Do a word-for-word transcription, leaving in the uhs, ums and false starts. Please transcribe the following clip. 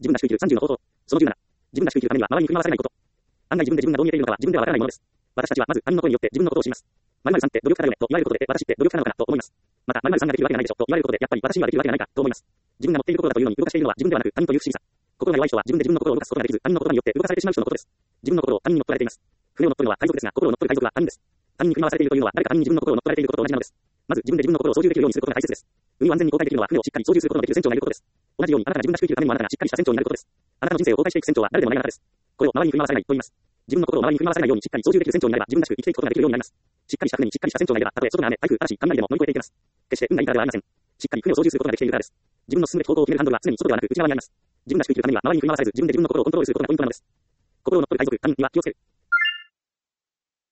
自分が祝生きるさんじゅうの方法。そのじゅうなな。自分が祝生きるためには周りに振り回されないこと。案外自分で自分がどう見えているのかは自分ではわからないものです。私たちはまず他人の声によって自分のことを知ります。〇〇さんって努力家だよねと言われることで、私って努力家なのかなと思います。また、〇〇さんができるわけがないでしょと言われることで、やっぱり私にはできるわけがないかと思います。自分が持っている心だというのに動かしているのは自分ではなく他人という不思議さ。心が弱い人は自分で自分の心を動かすことができず、他人の言葉によって動かされてしまう人のことです。自分の心を他人に乗っ取られています。船を乗っ取るのは海賊ですが、心を乗っ取る海賊は他人です。他人に振り回されているというのは誰か他人に自分の心を乗っ取られていることと同じなのです。まず自分で自分の心を操縦できるようにすることが大切です。海を安全に航海できるのは船をしっかり操縦することのできる船長がいることです。同じように、あなたが自分が祝生きるためにもあなたがしっかりした船長になることです。あなたの人生を航海していく船長は誰でもないあなたです。これを周りに振り回されないと言います。自分の心を周りに振り回されないようにしっかり操縦できる船長になれば自分らしく生きていくことができるようになります。しっかりした船にしっかりした船長がいれば、たとえ外が雨、台風、嵐、雷でも乗り越えていけます。決して運がいいからではありません。しっかり船を操縦することができているからです。自分の進むべき方向を決めるハンドルは常に外ではなく内側にあります。自分が祝生きるためには周りに振り回されず自分で自分の心をコントロールすることがポイントなのです。心を乗っ取る海賊、他人には気をつける。